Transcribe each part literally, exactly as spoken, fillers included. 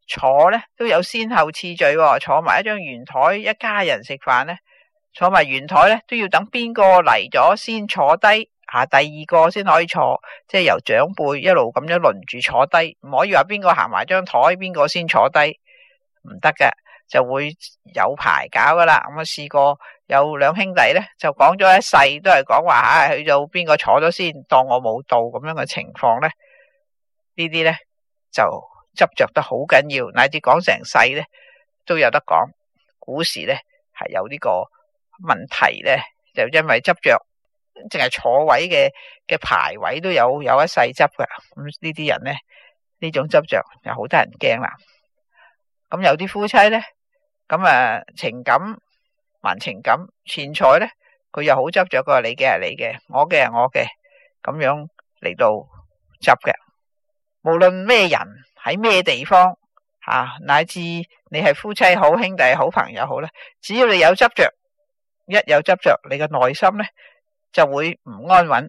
坐咧都有先後次序喎，坐埋一張圓台，一家人食飯咧，坐埋圓台咧都要等邊個嚟咗先坐低，吓第二個先可以坐，即係由長輩一路咁樣輪住坐低，唔可以話邊個行埋張台，邊個先坐低，唔得嘅，就會有排搞噶啦。咁啊試過有兩兄弟咧，就講咗一世都係講話吓，去到邊個坐咗先，當我冇到咁樣嘅情況咧，呢啲咧就執着得好緊要，乃至講成世咧都有得講。古時咧係有呢個問題咧，就因為執着，淨係坐位嘅嘅排位都有有一世執噶。咁呢啲人咧，呢種執着就好得人驚啦。咁有啲夫妻咧，咁啊情感還情感，錢財咧佢又好執着，佢話你嘅係你嘅，我嘅係我嘅，咁樣嚟到執嘅。無論咩人喺咩地方吓、啊，乃至你係夫妻好、兄弟好、朋友好咧，只要你有執着，一有執着，你嘅內心咧就會唔安穩。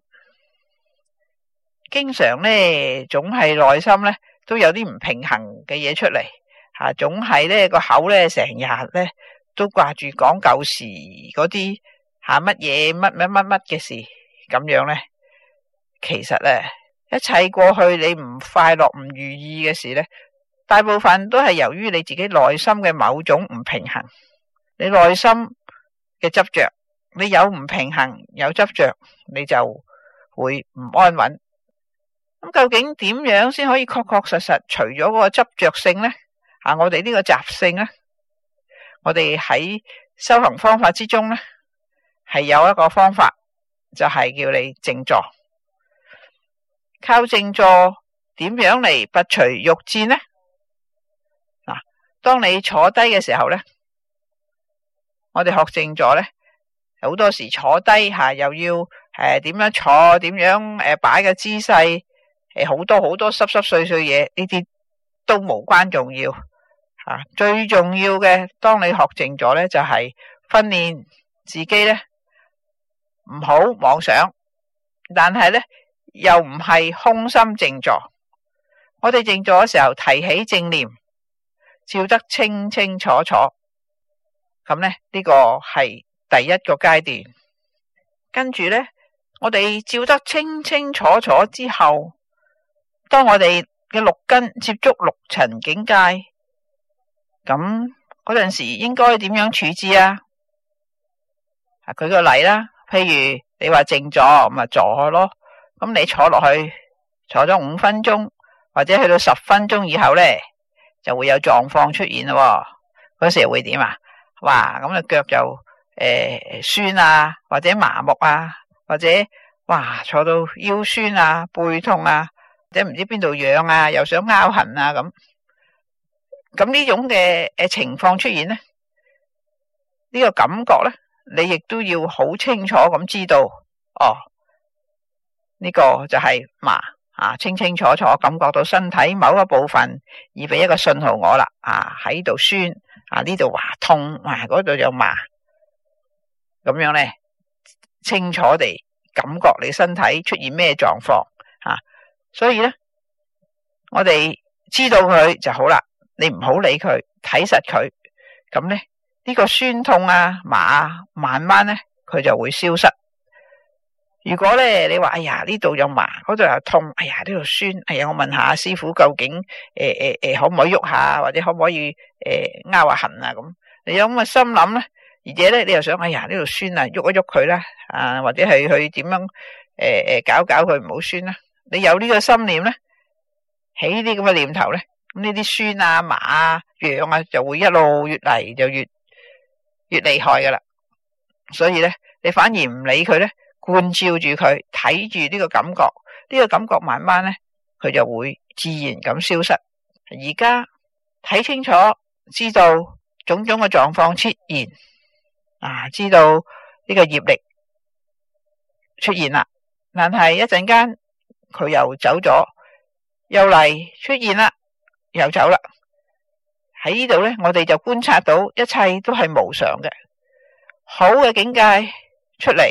經常咧總係內心咧都有啲唔平衡嘅嘢出嚟吓、啊，總係咧個口咧成日咧都掛住講舊時嗰啲吓乜嘢乜乜乜乜嘅事，咁樣咧，其實咧一切過去你唔快樂唔如意嘅事咧，大部分都係由於你自己內心嘅某種唔平衡，你內心嘅執着，你有唔平衡有執着，你就會唔安穩。咁究竟點樣先可以確確實實除咗嗰個執着性呢？啊，我哋呢個習性呢，我哋喺修行方法之中呢，係有一個方法，就係叫你靜坐。靠靜坐點樣嚟拔除欲箭呢？嗱，當你坐低嘅時候呢，我哋學靜坐呢，好多時坐低吓，又要誒點樣坐，點樣誒擺嘅姿勢，誒好多好多濕濕碎碎嘢，呢啲都無關重要吓。最重要嘅，當你學靜坐呢，就係訓練自己呢，唔好妄想，但係呢，又唔係空心靜坐。我哋靜坐嘅時候提起正念，照得清清楚楚，咁呢，呢個係第一個階段。跟住呢，我哋照得清清楚楚之後，當我哋嘅六根接觸六塵境界，咁嗰陣時應該點樣處置啊？啊，舉個例啦，譬如你話靜坐，咁啊坐咯，咁你坐落去坐咗五分鐘，或者去到十分鐘以後呢，就會有狀況出現咯。嗰時會點啊？哇，咁啊腳就誒、呃、酸啊，或者麻木啊，或者哇坐到腰酸啊、背痛啊，或者唔知邊度癢啊，又想拗痕啊咁。咁呢種嘅誒情況出現呢，呢、呢個感覺呢，你亦都要好清楚咁知道，哦，呢、呢個就係麻啊，清清楚楚感覺到身體某一個部分已俾一個信號我啦，啊喺度酸啊，呢度話痛，啊嗰度有麻，咁樣呢，清楚地感覺你身體出現咩狀況啊，所以呢，我哋知道佢就好啦。你唔好理佢，睇實佢，咁咧呢個酸痛啊、麻啊，慢慢咧佢就會消失。如果咧你話哎呀呢度有麻，嗰度又痛，哎呀呢度酸，哎呀我問下師傅究竟誒誒誒可唔可以喐下，或者可唔可以誒拗下痕啊咁？你有咁嘅心諗咧，而且咧你又想哎呀呢度酸啊，喐一喐佢啦，啊或者係去點樣誒誒、呃、搞搞佢唔好酸啦。你有呢個心念咧，起呢啲咁嘅念頭咧。咁呢啲酸啊、麻啊、癢啊，就會一路越嚟就越越厲害噶啦。所以咧，你反而唔理佢咧，觀照住佢，睇住呢個感覺，呢個感覺慢慢咧，佢就會自然咁消失。而家睇清楚，知道種種嘅狀況出現，啊，知道呢個業力出現啦。但係一陣間佢又走咗，又嚟出現啦。又走啦，喺呢度呢，我哋就觀察到一切都係無常嘅，好嘅境界出嚟，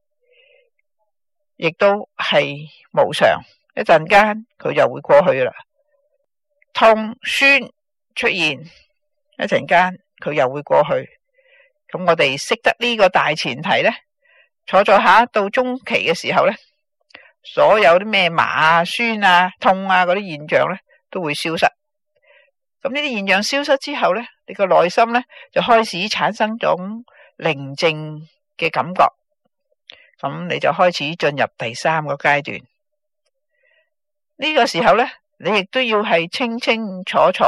亦都係無常。一陣間佢就會過去啦。痛酸出現，一陣間佢又會過去。咁我哋識得呢個大前提呢，坐坐下到中期嘅時候呢，所有啲咩麻啊、酸啊、痛啊嗰啲現象呢都會消失。咁呢啲現象消失之後呢，你個內心呢就開始產生種寧靜嘅感覺。咁你就開始進入第三個階段。呢個時候呢，你亦都要係清清楚楚。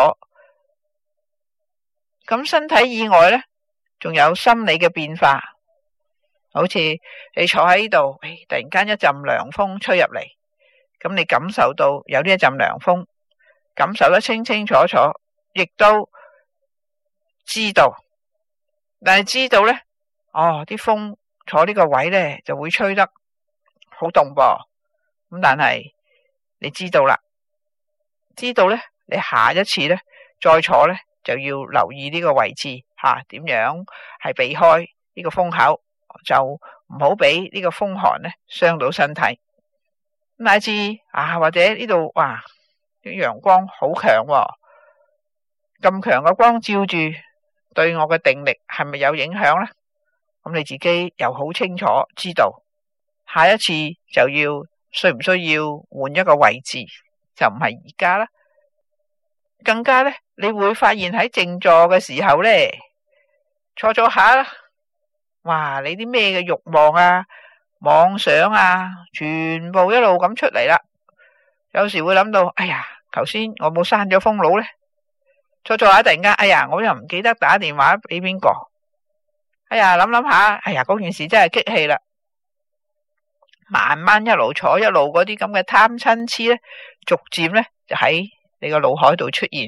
咁身體以外呢，仲有心理嘅變化，好似你坐喺度，突然間一陣涼風吹入嚟，咁你感受到有呢一陣涼風，感受得清清楚楚，亦都知道，但係知道呢，哦，啲風坐呢個位呢就會吹得好凍噃，咁但係你知道啦，知道呢，你下一次呢再坐呢就要留意呢個位置吓，點樣係避開呢個風口，就唔好俾呢個風寒呢傷到身體。乃至啊，或者呢度哇，啲陽光好強喎，咁強嘅光照住，對我嘅定力係咪有影響呢？咁你自己又好清楚知道，下一次就要需唔需要換一個位置，就唔係而家啦。更加呢，你會發現喺靜坐嘅時候呢，坐坐下啦，哇！你啲咩嘅慾望啊、妄想啊，全部一路咁出嚟啦。有時會諗到，哎呀，頭先我冇閂咗風爐呢。坐坐下突然間，哎呀，我又唔記得打電話俾邊個。哎呀，諗諗下，哎呀，嗰件事真係激氣啦。慢慢一路坐一路嗰啲咁嘅貪嗔癡呢，逐漸呢就喺你個腦海度出現。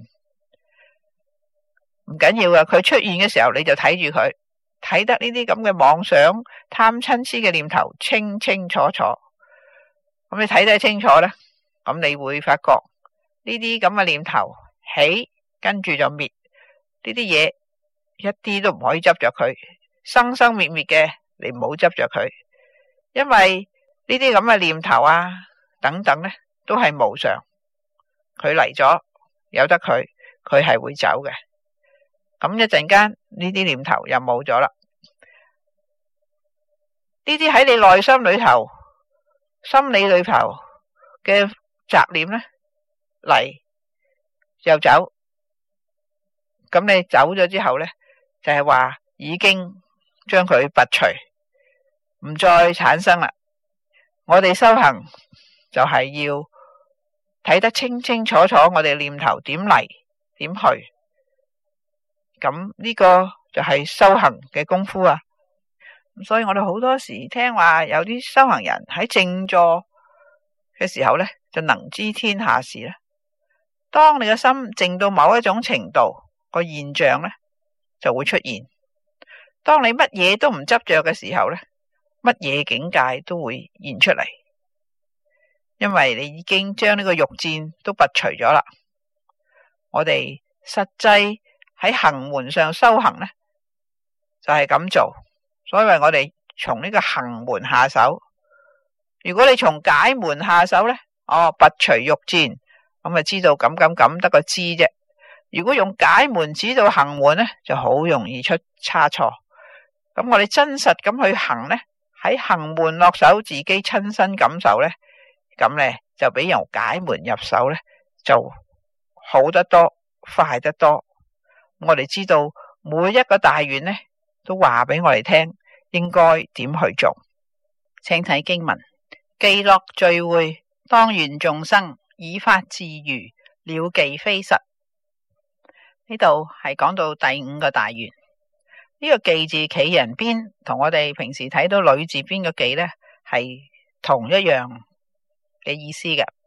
唔緊要噶，佢出現嘅時候你就睇住佢，睇得呢啲咁嘅妄想貪嗔癡嘅念頭清清楚楚。咁你睇得清楚呢，咁你會發覺呢啲咁嘅念頭起，跟住就滅。呢啲嘢一啲都唔可以執着佢，生生滅滅嘅，你唔好執着佢。因為呢啲咁嘅念頭啊等等呢，都係無常。佢嚟咗，由得佢，佢係會走嘅。咁一陣間呢啲念頭又冇咗啦。呢啲喺你內心裏頭、心理裏頭嘅雜念呢，嚟又走。咁你走咗之後呢，就係話已經將佢拔除，唔再產生啦。我哋修行就係要睇得清清楚楚，我哋念頭點嚟點去。咁呢個就係修行嘅功夫啊。所以我哋好多時聽話有啲修行人喺靜坐嘅時候呢，就能知天下事啦。當你嘅心靜到某一種程度，個現象呢就會出現。當你乜嘢都唔執着嘅時候呢，乜嘢境界都會現出嚟。因為你已經將呢個欲箭都拔除咗啦。我哋實際喺行門上修行呢，就係咁做。所以我哋從呢個行門下手。如果你從解門下手呢，哦，拔除欲箭，咁咪知道咁咁咁得個知啫。如果用解門指導行門呢，就好容易出差錯。咁我哋真實咁去行呢，喺行門落手，自己親身感受呢，咁呢就比由解門入手呢就好得多，快得多。我哋知道每一個大願呢，都話俾我哋聽應該點去做。請睇經文：既樂聚會，當願眾生以法自娛，了伎非實。呢度係講到第五個大願。呢、這個伎字企人邊，同我哋平時睇到女字邊個伎呢係同一樣嘅意思嘅。